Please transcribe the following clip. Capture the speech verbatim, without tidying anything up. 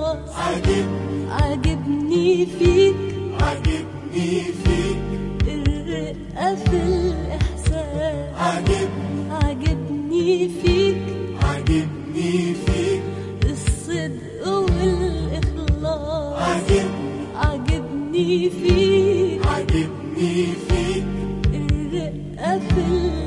الإخلاص. عاجبني عاجبني فيك عاجبني فيك الرقة في الإحساس. عاجبني عاجبني فيك عاجبني فيك الصدق والإخلاص. عاجبني عاجبني فيك عاجبني فيك الرقة في الإحساس.